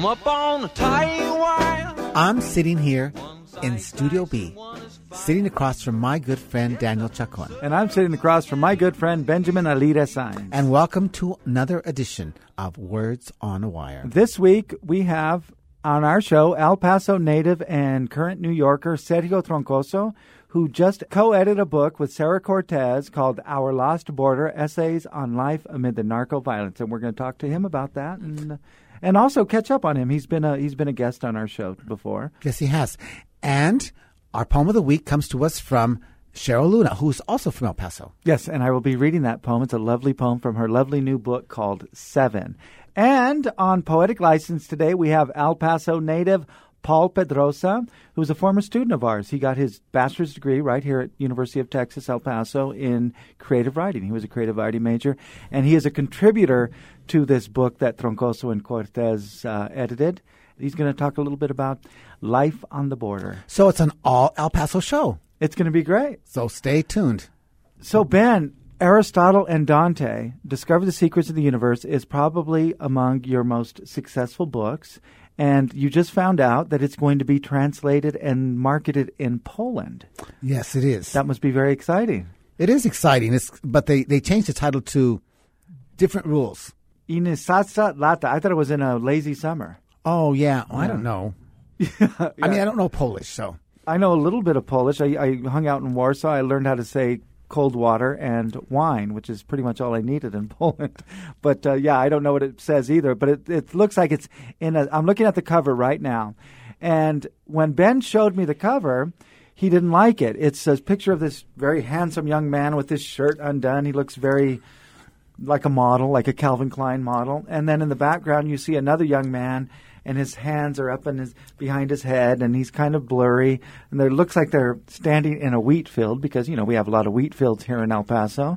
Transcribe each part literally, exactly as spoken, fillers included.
Come up on the tight wire. I'm sitting here in Studio B, sitting across from my good friend Daniel Chacon. And I'm sitting across from my good friend Benjamin Alira Sainz. And welcome to another edition of Words on a Wire. This week we have on our show El Paso native and current New Yorker Sergio Troncoso, who just co-edited a book with Sarah Cortez called Our Lost Border, Essays on Life Amid the Narco Violence. And we're going to talk to him about that and and also catch up on him. He's been a, he's been a guest on our show before. Yes, he has. And our poem of the week comes to us from Cheryl Luna, who's also from El Paso. Yes, and I will be reading that poem. It's a lovely poem from her lovely new book called Seven. And on Poetic License today, we have El Paso native Paul Pedrosa, who's a former student of ours. He got his bachelor's degree right here at University of Texas, El Paso, in creative writing. He was a creative writing major, and he is a contributor to this book that Troncoso and Cortez uh, edited. He's going to talk a little bit about life on the border. So it's an all El Paso show. It's going to be great. So stay tuned. So, Ben, Aristotle and Dante, Discover the Secrets of the Universe, is probably among your most successful books. And you just found out that it's going to be translated and marketed in Poland. Yes, it is. That must be very exciting. It is exciting, it's, but they, they changed the title to different rules. Inisasa lata. I thought it was in a lazy summer. Oh, yeah. Well, yeah. I don't know. yeah. I mean, I don't know Polish, so. I know a little bit of Polish. I, I hung out in Warsaw. I learned how to say cold water and wine, which is pretty much all I needed in Poland. But, uh, yeah, I don't know what it says either. But it, it looks like it's in a – I'm looking at the cover right now. And when Ben showed me the cover, he didn't like it. It's a picture of this very handsome young man with his shirt undone. He looks very like a model, like a Calvin Klein model. And then in the background, you see another young man, and his hands are up in his, behind his head, and he's kind of blurry. And it looks like they're standing in a wheat field because, you know, we have a lot of wheat fields here in El Paso.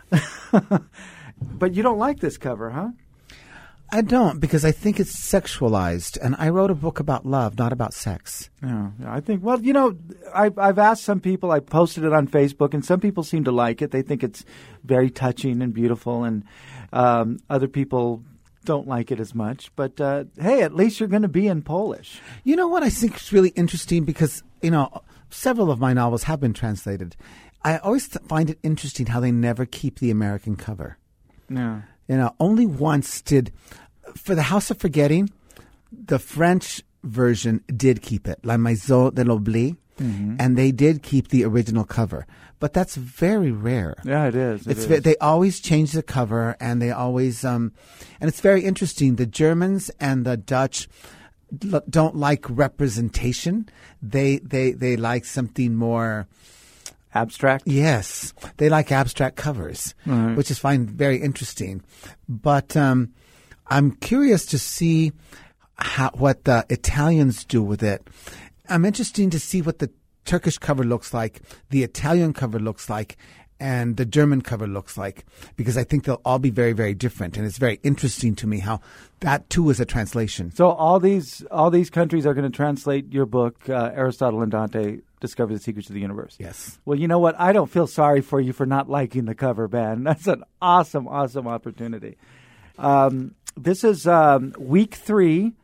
But you don't like this cover, huh? I don't, because I think it's sexualized. And I wrote a book about love, not about sex. Yeah, I think, well, you know, I, I've asked some people, I posted it on Facebook, and some people seem to like it. They think it's very touching and beautiful, and um, other people don't like it as much. But, uh, hey, at least you're going to be in Polish. You know what I think is really interesting, because, you know, several of my novels have been translated. I always th- find it interesting how they never keep the American cover. Yeah. You know, only once did, for The House of Forgetting, the French version did keep it, La Maison de l'Oubli, mm-hmm. and they did keep the original cover. But that's very rare. Yeah, it is. It it's is. They always change the cover, and they always, um, and it's very interesting. The Germans and the Dutch l- don't like representation. They they they like something more abstract. Yes, they like abstract covers, mm-hmm. which is find very interesting. But um, I'm curious to see how what the Italians do with it. I'm interested to see what the Turkish cover looks like, the Italian cover looks like, and the German cover looks like, because I think they'll all be very, very different. And it's very interesting to me how that, too, is a translation. So all these all these countries are going to translate your book, uh, Aristotle and Dante, Discover the Secrets of the Universe. Yes. Well, you know what? I don't feel sorry for you for not liking the cover, Ben. That's an awesome, awesome opportunity. Um, this is um, week three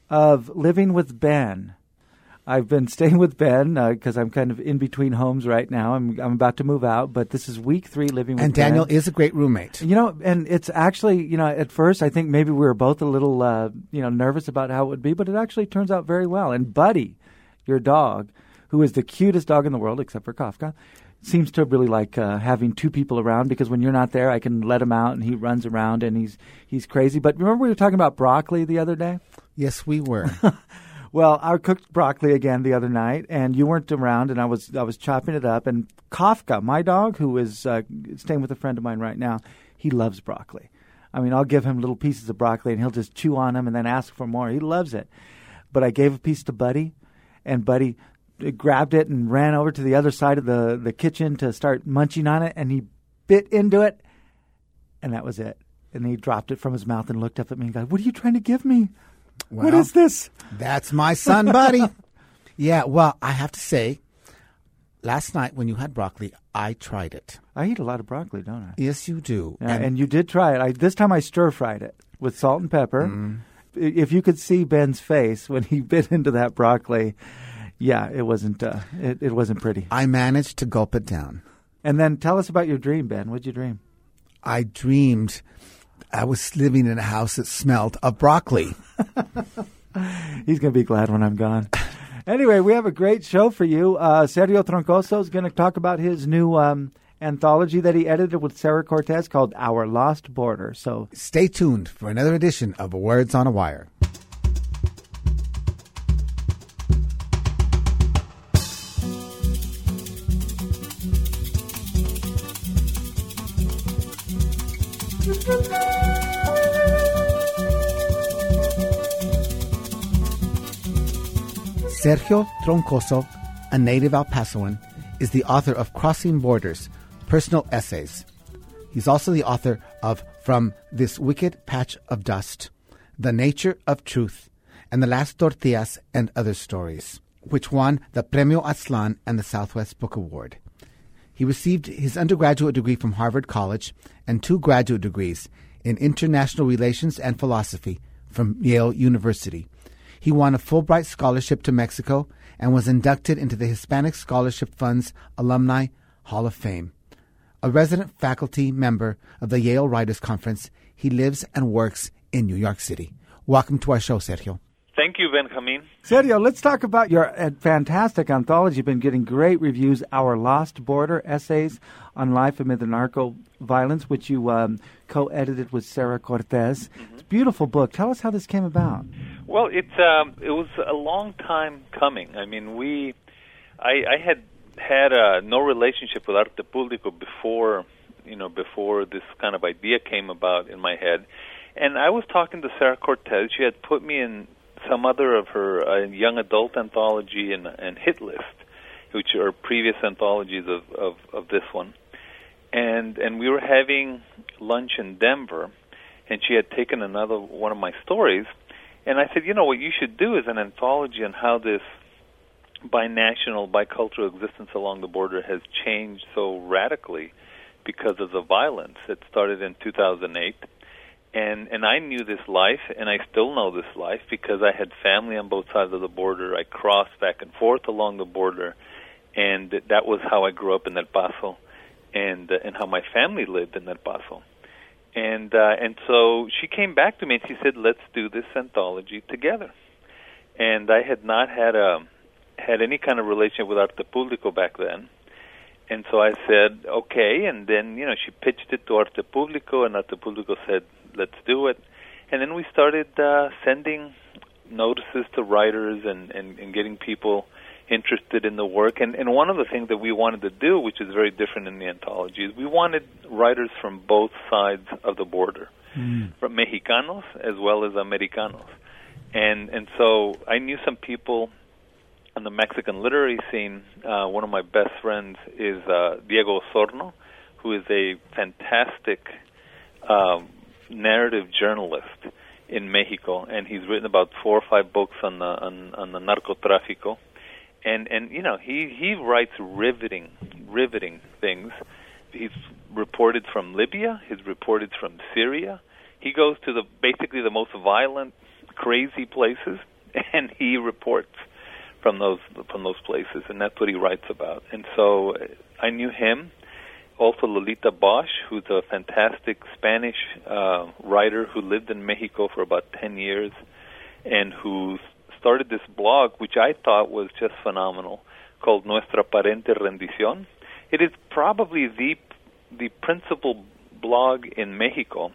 of Living with Ben. I've been staying with Ben because uh, I'm kind of in between homes right now. I'm I'm about to move out, but this is week three living with Ben. And Daniel is a great roommate. You know, and it's actually, you know, at first I think maybe we were both a little, uh, you know, nervous about how it would be, but it actually turns out very well. And Buddy, your dog, who is the cutest dog in the world except for Kafka, seems to really like uh, having two people around, because when you're not there, I can let him out and he runs around and he's he's crazy. But remember we were talking about broccoli the other day? Yes, we were. Well, I cooked broccoli again the other night, and you weren't around, and I was I was chopping it up. And Kafka, my dog, who is uh, staying with a friend of mine right now, he loves broccoli. I mean, I'll give him little pieces of broccoli, and he'll just chew on them and then ask for more. He loves it. But I gave a piece to Buddy, and Buddy grabbed it and ran over to the other side of the, the kitchen to start munching on it, and he bit into it, and that was it. And he dropped it from his mouth and looked up at me and goes, "What are you trying to give me? Well, what is this?" That's my son, Buddy. Yeah, well, I have to say, last night when you had broccoli, I tried it. I eat a lot of broccoli, don't I? Yes, you do. Yeah, and, and you did try it. I, this time I stir-fried it with salt and pepper. Mm. if you could see Ben's face when he bit into that broccoli, yeah, it wasn't uh, it, it wasn't pretty. I managed to gulp it down. And then tell us about your dream, Ben. What'd you dream? I dreamed I was living in a house that smelled of broccoli. He's going to be glad when I'm gone. Anyway, we have a great show for you. Uh, Sergio Troncoso is going to talk about his new um, anthology that he edited with Sarah Cortez called Our Lost Border. So stay tuned for another edition of Words on a Wire. Sergio Troncoso, a native El Pasoan, is the author of Crossing Borders, Personal Essays. He's also the author of From This Wicked Patch of Dust, The Nature of Truth, and The Last Tortillas and Other Stories, which won the Premio Aztlán and the Southwest Book Award. He received his undergraduate degree from Harvard College and two graduate degrees in International Relations and Philosophy from Yale University. He won a Fulbright Scholarship to Mexico and was inducted into the Hispanic Scholarship Fund's Alumni Hall of Fame. A resident faculty member of the Yale Writers Conference, he lives and works in New York City. Welcome to our show, Sergio. Thank you, Benjamin. Sergio, let's talk about your uh, fantastic anthology. You've been getting great reviews, Our Lost Border, Essays on Life Amid the Narco Violence, which you um, co-edited with Sarah Cortez. Mm-hmm. It's a beautiful book. Tell us how this came about. Well, it's um, it was a long time coming. I mean, we, I, I had had uh, no relationship with Arte Público before, you know, before this kind of idea came about in my head. And I was talking to Sarah Cortez. She had put me in some other of her uh, young adult anthology and, and Hit List, which are previous anthologies of, of, of this one. And and we were having lunch in Denver, and she had taken another one of my stories. And I said, you know, what you should do is an anthology on how this binational, bicultural existence along the border has changed so radically because of the violence. It started in two thousand eight. And and I knew this life, and I still know this life because I had family on both sides of the border. I crossed back and forth along the border, and that was how I grew up in El Paso, and uh, and how my family lived in El Paso. And uh, and so she came back to me and she said, "Let's do this anthology together." And I had not had a had any kind of relationship with Arte Público back then. And so I said, okay, and then, you know, she pitched it to Arte Público, and Arte Público said, let's do it. And then we started uh, sending notices to writers and, and, and getting people interested in the work. And, and one of the things that we wanted to do, which is very different in the anthology, is we wanted writers from both sides of the border, mm. from Mexicanos as well as Americanos. And, and so I knew some people on the Mexican literary scene. Uh, one of my best friends is uh, Diego Osorno, who is a fantastic um, narrative journalist in Mexico, and he's written about four or five books on the on, on the narcotráfico, and and you know he he writes riveting riveting things. He's reported from Libya. He's reported from Syria. He goes to the basically the most violent, crazy places, and he reports from those from those places, and that's what he writes about. And so I knew him. Also Lolita Bosch, who's a fantastic Spanish uh, writer who lived in Mexico for about ten years and who started this blog, which I thought was just phenomenal, called Nuestra Aparente Rendición. It is probably the the principal blog in Mexico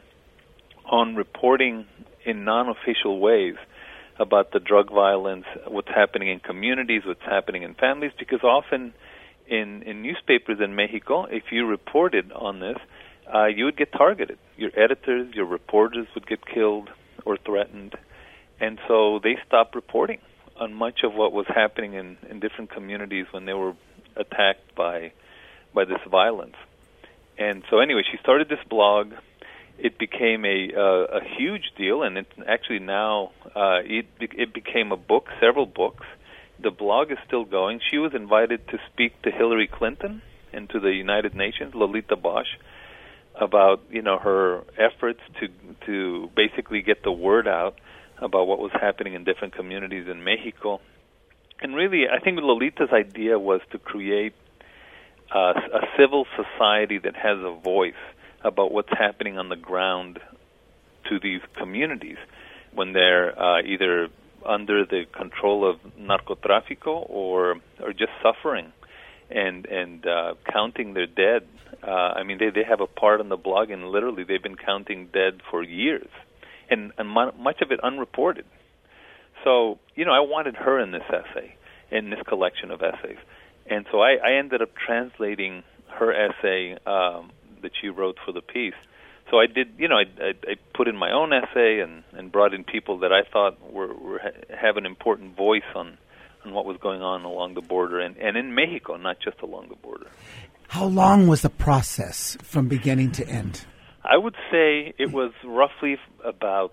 on reporting in non-official ways about the drug violence, what's happening in communities, what's happening in families, because often in, in newspapers in Mexico, if you reported on this, uh, you would get targeted. Your editors, your reporters would get killed or threatened. And so they stopped reporting on much of what was happening in, in different communities when they were attacked by by this violence. And so anyway, she started this blog. It became a uh, a huge deal, and it actually now uh, it it became a book, several books. The blog is still going. She was invited to speak to Hillary Clinton and to the United Nations, Lolita Bosch, about you know her efforts to to basically get the word out about what was happening in different communities in Mexico. And really, I think Lolita's idea was to create uh, a civil society that has a voice about what's happening on the ground to these communities when they're uh, either under the control of narcotráfico or or just suffering and and uh, counting their dead. Uh, I mean, they, they have a part on the blog, and literally they've been counting dead for years, and, and much of it unreported. So, you know, I wanted her in this essay, in this collection of essays. And so I, I ended up translating her essay um, that she wrote for the piece. So I did, you know, I, I, I put in my own essay and, and brought in people that I thought were, were have an important voice on, on what was going on along the border and, and in Mexico, not just along the border. How long was the process from beginning to end? I would say it was roughly about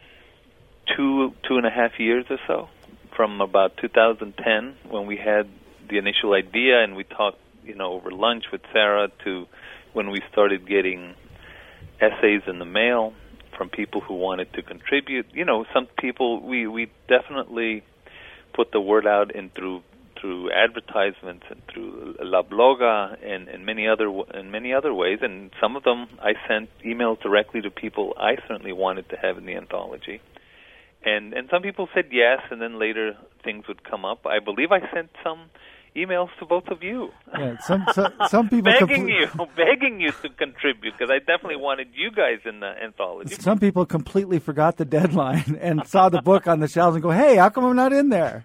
two, two and a half years or so, from about two thousand ten when we had the initial idea and we talked, you know, over lunch with Sarah to when we started getting essays in the mail from people who wanted to contribute. You know, some people, we, we definitely put the word out in through through advertisements and through La Bloga and, and many other and many other ways. And some of them I sent emails directly to people I certainly wanted to have in the anthology. And and some people said yes, and then later things would come up. I believe I sent some emails to both of you. Yeah, some some, some people begging compl- you, begging you to contribute because I definitely wanted you guys in the anthology. Some people completely forgot the deadline and saw the book on the shelves and go, "Hey, how come I'm not in there?"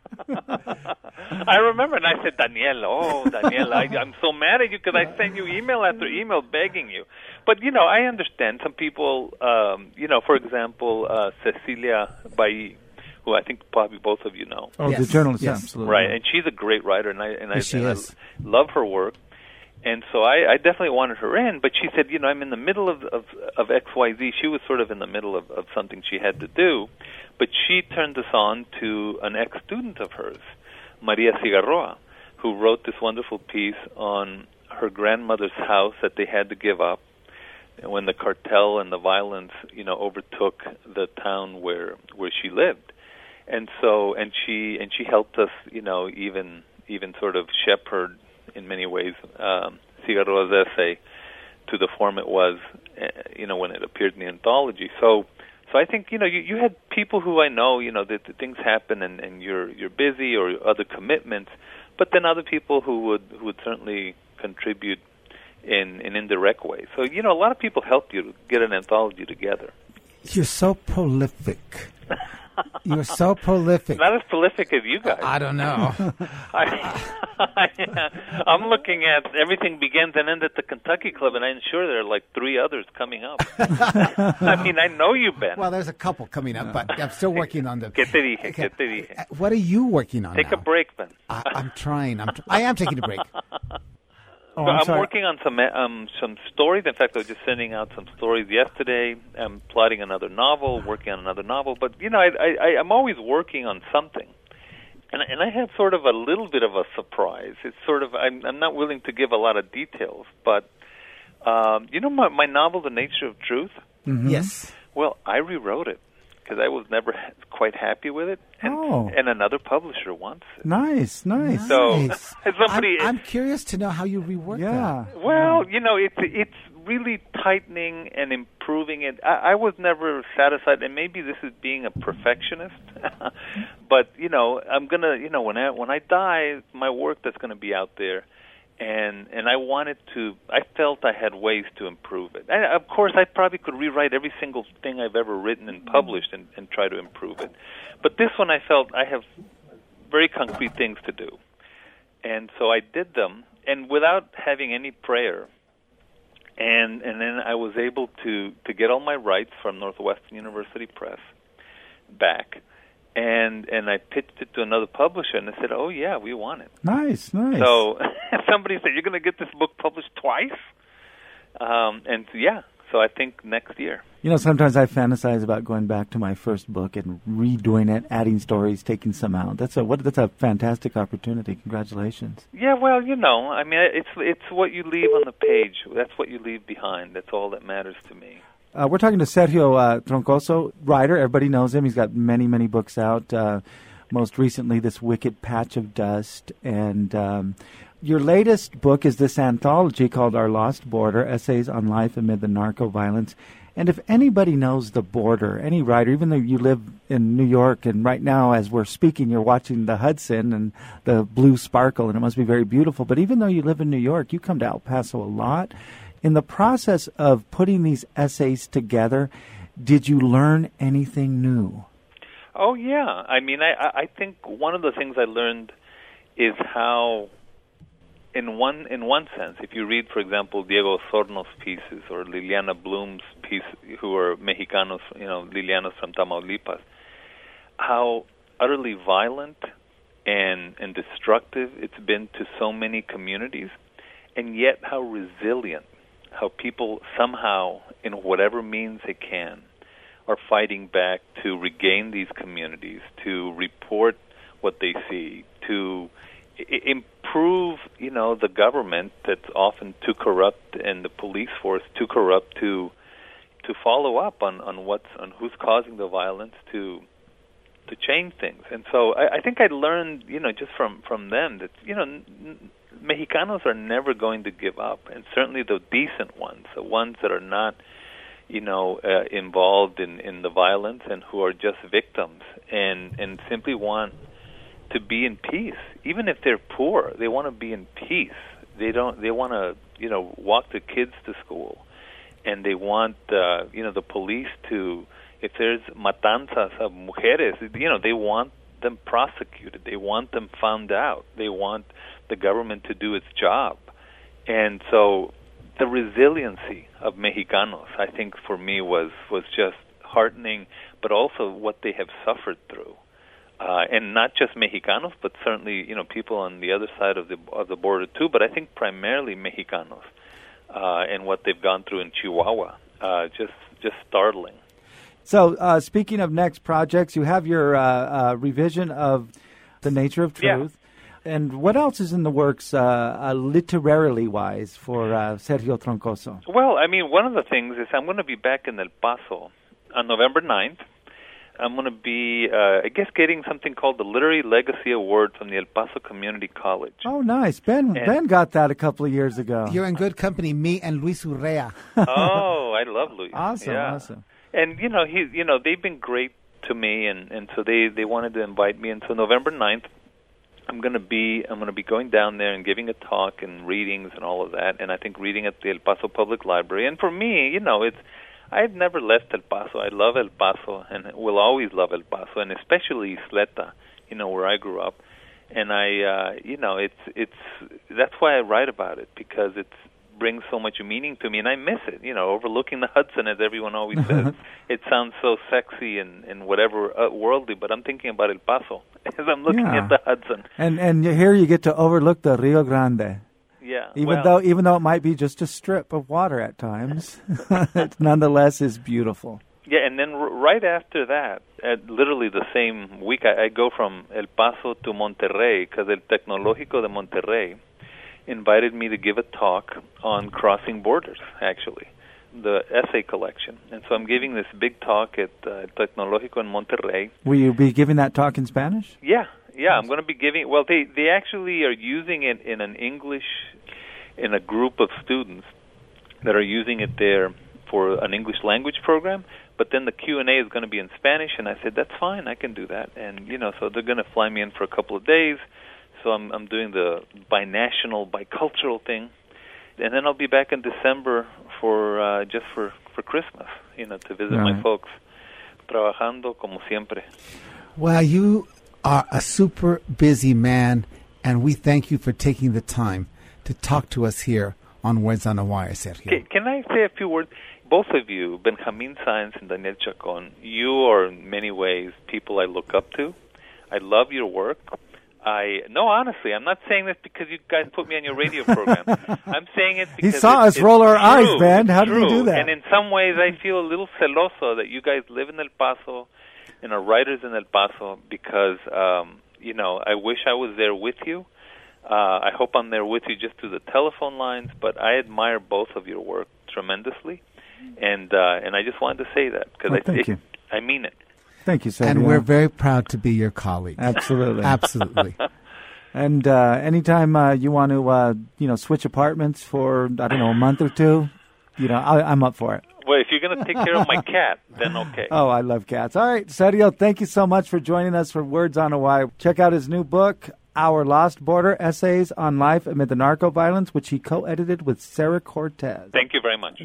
I remember, and I said, Daniel, oh, Daniel, I, I'm so mad at you because I sent you email after email begging you. But, you know, I understand some people, um, you know, for example, uh, Cecilia Bailly, who I think probably both of you know. Oh, Yes. the journalist, Yes. absolutely. Right, and she's a great writer, and I and I, Yes, she and I is. love her work. And so I, I definitely wanted her in, but she said, you know, I'm in the middle of, of, of X Y Z. She was sort of in the middle of, of something she had to do. But she turned us on to an ex-student of hers, Maria Cigarroa, who wrote this wonderful piece on her grandmother's house that they had to give up when the cartel and the violence, you know, overtook the town where where she lived. And so, and she and she helped us, you know, even even sort of shepherd in many ways um, Cigarroa's essay to the form it was, uh, you know, when it appeared in the anthology. So, so I think, you know, you, you had people who I know, you know, that, that things happen and, and you're you're busy or other commitments, but then other people who would who would certainly contribute in in indirect ways. So, you know, a lot of people help you to get an anthology together. You're so prolific. You're so prolific. Not as prolific as you guys. I don't know. I, I'm looking at Everything Begins and Ends at the Kentucky Club, and I'm sure there are like three others coming up. I mean, I know you, Ben. Well, there's a couple coming up, but I'm still working on them. ¿Qué te dije? ¿Qué te dije? What are you working on Take now? a break, Ben. I, I'm trying. I'm tr- I am taking a break. Oh, So I'm I'm sorry. working on some um, some stories. In fact, I was just sending out some stories yesterday. I'm plotting another novel, working on another novel. But you know, I, I, I'm always working on something, and and I have sort of a little bit of a surprise. It's sort of I'm I'm not willing to give a lot of details, but um, you know, my my novel, The Nature of Truth. Mm-hmm. Yes. Well, I rewrote it because I was never ha- quite happy with it, and Oh. and another publisher wants it. Nice, nice. So Nice. somebody. I'm, I'm curious to know how you rework Yeah. that. Well, you know, it's it's really tightening and improving it. I, I was never satisfied, and maybe this is being a perfectionist. But you know, I'm gonna, you know, when I when I die, my work that's going to be out there, and and I wanted to. I felt I had ways to improve it. And of course, I probably could rewrite every single thing I've ever written and published, and, and try to improve it. But this one, I felt I have very concrete things to do, and so I did them, and without having any prayer. And and then I was able to, to get all my rights from Northwestern University Press back, and and I pitched it to another publisher, and they said, "Oh yeah, we want it." Nice, nice. So somebody said, "You're going to get this book published twice," um, and yeah. So I think next year. You know, sometimes I fantasize about going back to my first book and redoing it, adding stories, taking some out. That's a what? That's a fantastic opportunity. Congratulations. Yeah, well, you know, I mean, it's it's what you leave on the page. That's what you leave behind. That's all that matters to me. Uh, we're talking to Sergio uh, Troncoso, writer. Everybody knows him. He's got many, many books out. Uh, most recently, this Wicked Patch of Dust. And um, your latest book is this anthology called Our Lost Border, Essays on Life Amid the Narco-Violence. And if anybody knows the border, any writer, even though you live in New York, and right now as we're speaking, you're watching the Hudson and the blue sparkle, and it must be very beautiful. But even though you live in New York, you come to El Paso a lot. In the process of putting these essays together, did you learn anything new? Oh, yeah. I mean, I, I think one of the things I learned is how, in one in one sense, if you read, for example, Diego Osorno's pieces or Liliana Bloom's pieces, who are Mexicanos, you know, Liliana's from Tamaulipas, how utterly violent and, and destructive it's been to so many communities, and yet how resilient, how people somehow, in whatever means they can, are fighting back to regain these communities, to report what they see, to I- improve, you know, the government that's often too corrupt and the police force too corrupt to to follow up on, on what's on who's causing the violence to to change things. And so I, I think I learned, you know, just from, from them that, you know, n- Mexicanos are never going to give up, and certainly the decent ones, the ones that are not, you know, uh, involved in, in the violence and who are just victims and, and simply want to be in peace. Even if they're poor, they want to be in peace. They don't. They want to, you know, walk their kids to school, and they want, uh, you know, the police to. If there's matanzas of mujeres, you know, they want them prosecuted. They want them found out. They want the government to do its job. And so the resiliency of Mexicanos, I think, for me was, was just heartening, but also what they have suffered through. Uh, and not just Mexicanos, but certainly, you know, people on the other side of the of the border too. But I think primarily Mexicanos uh, and what they've gone through in Chihuahua, uh, just just startling. So, uh, speaking of next projects, you have your uh, uh, revision of The Nature of Truth. Yeah. And what else is in the works, uh, uh, literarily wise, for uh, Sergio Troncoso? Well, I mean, one of the things is I'm going to be back in El Paso on November ninth. I'm going to be, uh, I guess, getting something called the Literary Legacy Award from the El Paso Community College. Oh, nice. Ben and Ben got that a couple of years ago. You're in good company, me and Luis Urrea. Oh, I love Luis. Awesome, yeah. awesome. And, you know, he, you know, they've been great to me, and, and so they, they wanted to invite me. And so November ninth, I'm going to be I'm going to be going down there and giving a talk and readings and all of that. And I think reading at the El Paso Public Library. And for me, you know, it's I've never left El Paso. I love El Paso and will always love El Paso, and especially Isleta, you know, where I grew up. And I, uh, you know, it's it's that's why I write about it, because it's brings so much meaning to me, and I miss it. You know, overlooking the Hudson, as everyone always says. It sounds so sexy and, and whatever uh, worldly, but I'm thinking about El Paso as I'm looking yeah. at the Hudson. And and here you get to overlook the Rio Grande. Yeah. Even well, though even though it might be just a strip of water at times, it nonetheless is beautiful. Yeah, and then r- right after that, at literally the same week, I, I go from El Paso to Monterrey, because El Tecnológico de Monterrey invited me to give a talk on crossing borders, actually, the essay collection. And so I'm giving this big talk at uh, El Tecnológico in Monterrey. Will you be giving that talk in Spanish? Yeah, yeah, I'm going to be giving, well, they, they actually are using it in an English, in a group of students that are using it there for an English language program, but then the Q and A is going to be in Spanish, and I said, that's fine, I can do that. And, you know, so they're going to fly me in for a couple of days. So I'm I'm doing the binational, bicultural thing, and then I'll be back in December for uh, just for, for Christmas, you know, to visit right. my folks. Trabajando como siempre. Well, you are a super busy man, and we thank you for taking the time to talk to us here on Words on a Wire, Sergio. Can, can I say a few words? Both of you, Benjamin Sáenz and Daniel Chacon, you are in many ways people I look up to. I love your work. I no, honestly, I'm not saying this because you guys put me on your radio program. I'm saying it because he saw it, us roll our true, eyes, Ben. How did true. we do that? And in some ways, I feel a little celoso that you guys live in El Paso and are writers in El Paso, because um, you know, I wish I was there with you. Uh, I hope I'm there with you just through the telephone lines. But I admire both of your work tremendously, and uh, and I just wanted to say that because Well, I, thank it, you. I mean it. Thank you, Sergio. And we're very proud to be your colleagues. Absolutely. Absolutely. And uh, anytime uh, you want to, uh, you know, switch apartments for, I don't know, a month or two, you know, I, I'm up for it. Well, if you're going to take care of my cat, then okay. Oh, I love cats. All right, Sergio, thank you so much for joining us for Words on Hawaii. Check out his new book, Our Lost Border, Essays on Life Amid the Narco-Violence, which he co-edited with Sarah Cortez. Thank you very much.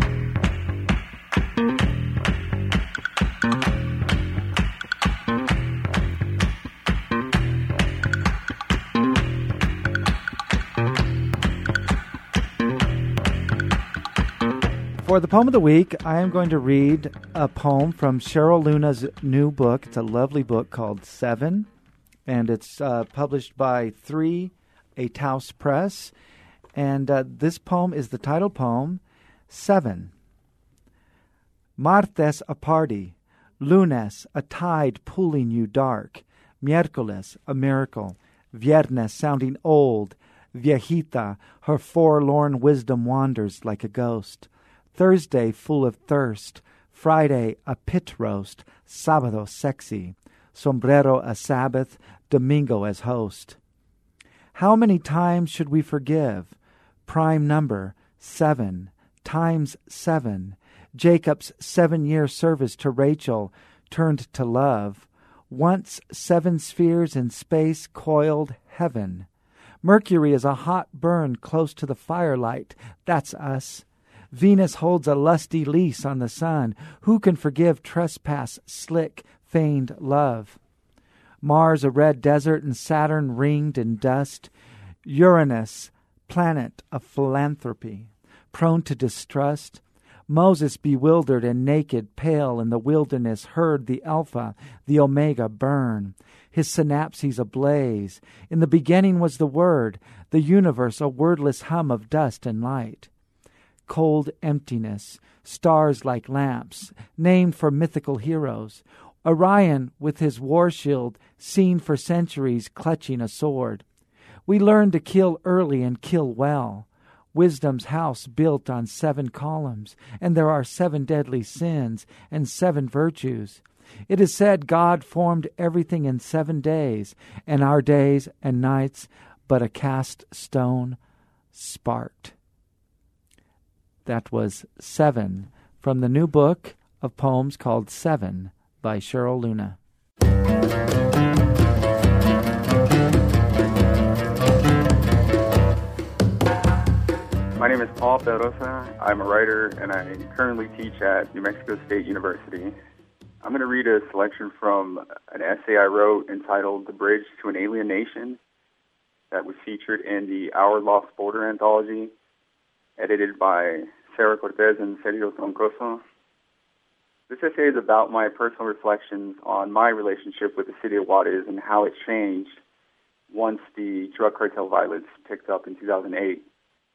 For the poem of the week, I am going to read a poem from Cheryl Luna's new book. It's a lovely book called Seven, and it's uh, published by Three, a Taos Press. And uh, this poem is the title poem, Seven. Martes, a party. Lunes, a tide pulling you dark. Miércoles, a miracle. Viernes, sounding old. Viejita, her forlorn wisdom wanders like a ghost. Thursday, full of thirst. Friday, a pit roast. Sábado, sexy. Sombrero, a Sabbath. Domingo, as host. How many times should we forgive? Prime number, seven. Times seven. Jacob's seven-year service to Rachel turned to love. Once seven spheres in space coiled heaven. Mercury is a hot burn close to the firelight. That's us. Venus holds a lusty lease on the sun. Who can forgive trespass, slick, feigned love? Mars a red desert and Saturn ringed in dust. Uranus, planet of philanthropy, prone to distrust. Moses bewildered and naked, pale in the wilderness, heard the Alpha, the Omega burn. His synapses ablaze. In the beginning was the Word, the universe a wordless hum of dust and light. Cold emptiness, stars like lamps, named for mythical heroes. Orion with his war shield, seen for centuries clutching a sword. We learn to kill early and kill well. Wisdom's house built on seven columns, and there are seven deadly sins and seven virtues. It is said God formed everything in seven days, and our days and nights but a cast stone sparked. That was Seven from the new book of poems called Seven by Cheryl Luna. My name is Paul Pedrosa. I'm a writer, and I currently teach at New Mexico State University. I'm going to read a selection from an essay I wrote entitled The Bridge to an Alien Nation that was featured in the Our Lost Border anthology, edited by Sarah Cortez and Sergio Troncoso. This essay is about my personal reflections on my relationship with the city of Juarez and how it changed once the drug cartel violence picked up in two thousand eight.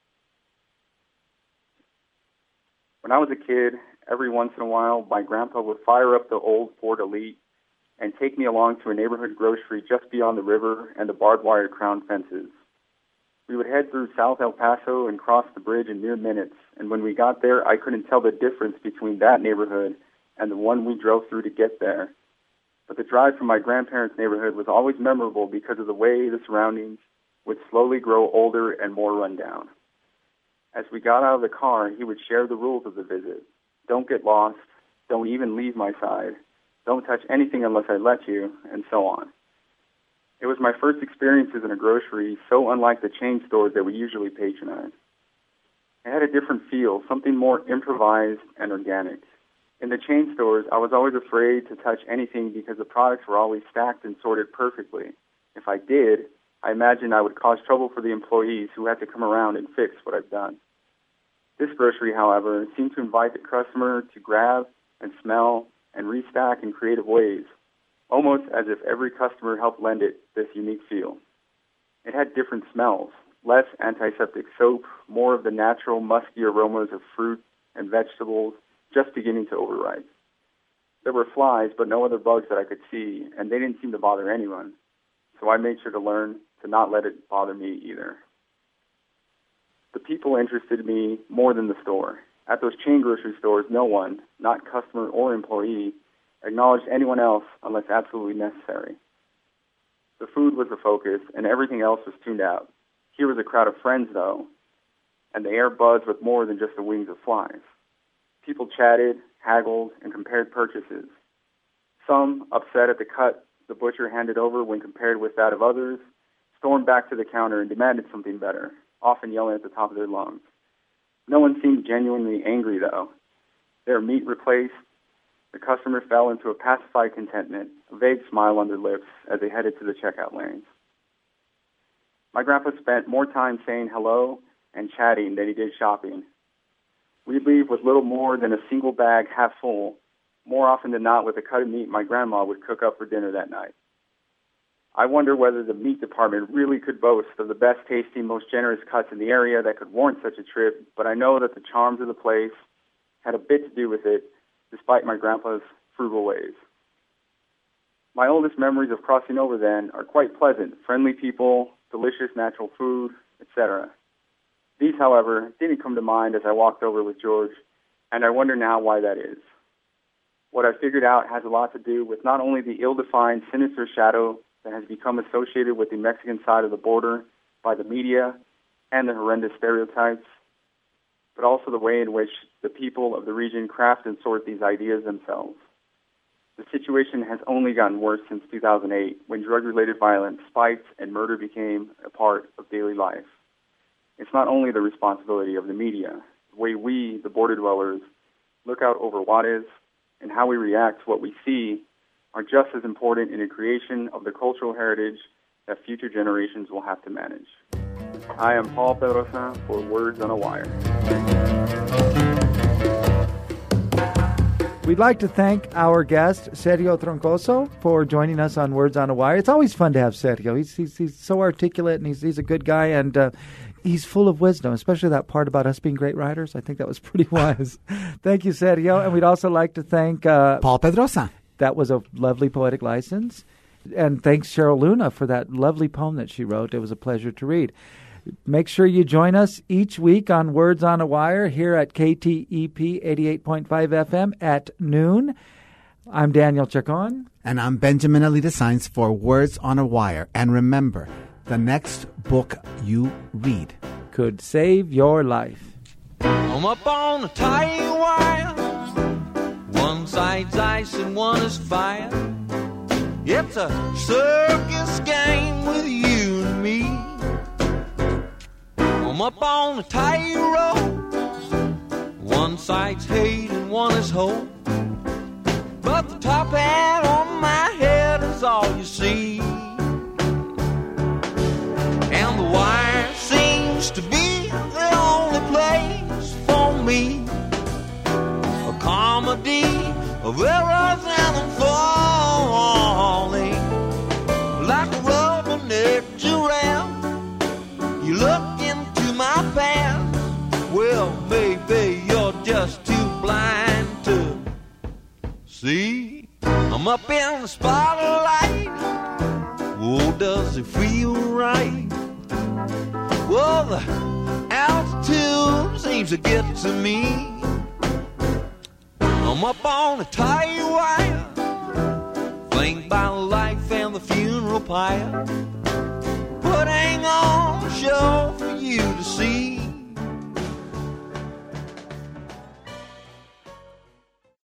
When I was a kid, every once in a while, my grandpa would fire up the old Ford Elite and take me along to a neighborhood grocery just beyond the river and the barbed wire crown fences. We would head through South El Paso and cross the bridge in mere minutes, and when we got there, I couldn't tell the difference between that neighborhood and the one we drove through to get there. But the drive from my grandparents' neighborhood was always memorable because of the way the surroundings would slowly grow older and more rundown. As we got out of the car, he would share the rules of the visit. Don't get lost. Don't even leave my side. Don't touch anything unless I let you, and so on. It was my first experiences in a grocery, so unlike the chain stores that we usually patronize. It had a different feel, something more improvised and organic. In the chain stores, I was always afraid to touch anything because the products were always stacked and sorted perfectly. If I did, I imagined I would cause trouble for the employees who had to come around and fix what I've done. This grocery, however, seemed to invite the customer to grab and smell and restack in creative ways, almost as if every customer helped lend it this unique feel. It had different smells, less antiseptic soap, more of the natural musky aromas of fruit and vegetables just beginning to overripe. There were flies, but no other bugs that I could see, and they didn't seem to bother anyone, so I made sure to learn to not let it bother me either. The people interested me more than the store. At those chain grocery stores, no one, not customer or employee, acknowledged anyone else unless absolutely necessary. The food was the focus, and everything else was tuned out. Here was a crowd of friends, though, and the air buzzed with more than just the wings of flies. People chatted, haggled, and compared purchases. Some, upset at the cut the butcher handed over when compared with that of others, stormed back to the counter and demanded something better, often yelling at the top of their lungs. No one seemed genuinely angry, though. Their meat replaced, the customer fell into a pacified contentment, a vague smile on their lips as they headed to the checkout lanes. My grandpa spent more time saying hello and chatting than he did shopping. We'd leave with little more than a single bag half full, more often than not with a cut of meat my grandma would cook up for dinner that night. I wonder whether the meat department really could boast of the best tasting, most generous cuts in the area that could warrant such a trip, but I know that the charms of the place had a bit to do with it, despite my grandpa's frugal ways. My oldest memories of crossing over then are quite pleasant, friendly people, delicious natural food, et cetera. These, however, didn't come to mind as I walked over with George, and I wonder now why that is. What I figured out has a lot to do with not only the ill-defined, sinister shadow that has become associated with the Mexican side of the border by the media and the horrendous stereotypes, but also the way in which the people of the region craft and sort these ideas themselves. The situation has only gotten worse since two thousand eight, when drug-related violence spiked and murder became a part of daily life. It's not only the responsibility of the media. The way we, the border dwellers, look out over Juarez and how we react to what we see are just as important in the creation of the cultural heritage that future generations will have to manage. I am Paul Pedrosa for Words on a Wire. We'd like to thank our guest, Sergio Troncoso, for joining us on Words on a Wire. It's always fun to have Sergio. He's he's, he's so articulate, and he's he's a good guy, and uh, he's full of wisdom, especially that part about us being great writers. I think that was pretty wise. Thank you, Sergio. And we'd also like to thank Uh, Paul Pedrosa. That was a lovely poetic license. And thanks, Cheryl Luna, for that lovely poem that she wrote. It was a pleasure to read. Make sure you join us each week on Words on a Wire here at K T E P eighty-eight point five F M at noon. I'm Daniel Chacon. And I'm Benjamin Alita Sainz for Words on a Wire. And remember, the next book you read could save your life. I'm up on a tight wire. One side's ice and one is fire. It's a circus game with you and me. I'm up on a tightrope. One side's hate and one is hope. But the top hat on my head is all you see. And the wire seems to be the only place for me. A comedy of errors and falling. Like a rubber-necked giraffe, you look into my past. Well, maybe you're just too blind to see. I'm up in the spotlight. Oh, does it feel right? Well, the altitude seems to get to me. I'm up on a tight wire, flanked by life and the funeral pyre, putting on a show for you to see.